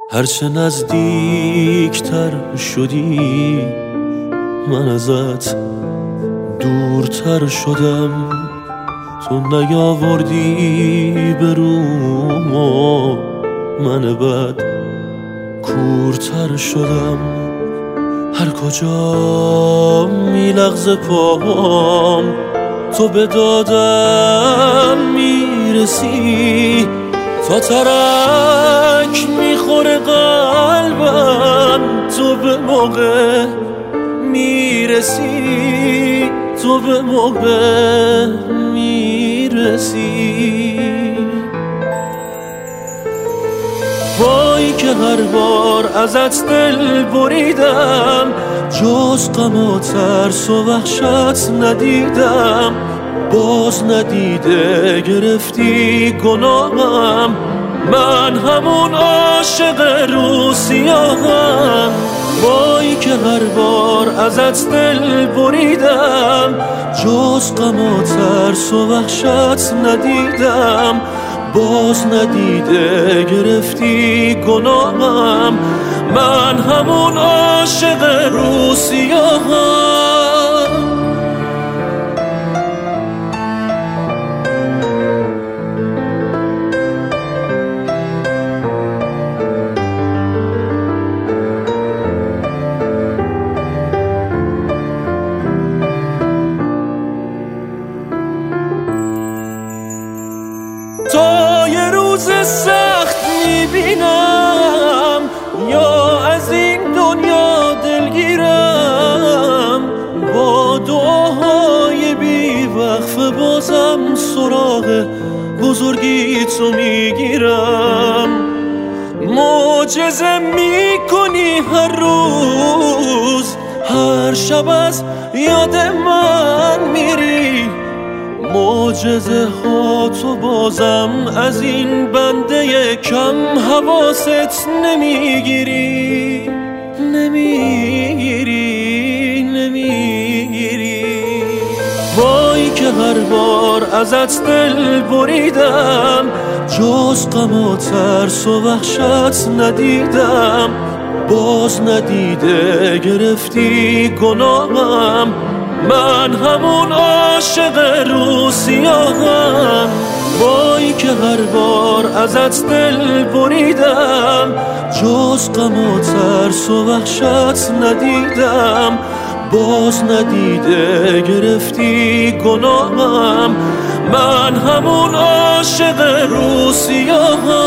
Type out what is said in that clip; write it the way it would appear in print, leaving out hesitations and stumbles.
هرچه نزدیکتر شدی من ازت دورتر شدم. تو نیاوردی به روم و من بد کورتر شدم. هر کجا میلغزه پاهم تو به دادم میرسی. تا ترک میخوره قلبم تو به موقع میرسی. تو به موقع میرسی. وای که هر بار ازت دل بریدم جز غم و ترس و وحشت ندیدم. باز ندیده گرفتی گناهم، من همون عاشق رو سیاهم. وای که هر بار ازت دل بریدم جز غم و ترس و وحشت ندیدم. باز ندیده گرفتی گناهم، من همون عاشق رو سیاهم. تا یه روز سخت میبینم یا از این دنیا دلگیرم، با دعاهای بی وقفه بازم سراغ بزرگی تو میگیرم. معجزه میکنی هر روز، هر شب از یاد من میری. معجزه ها تو بازم از این بنده کم حواست نمیگیری. وای که هر بار ازت دل بریدم جز غم و ترس و وحشت ندیدم. باز ندیده گرفتی گناهم، من همون عاشق رو سیاهم. وای که هر بار ازت دل بریدم جز غم و ترس و وحشت ندیدم. باز ندیده گرفتی گناهم، من همون عاشق رو سیاهم.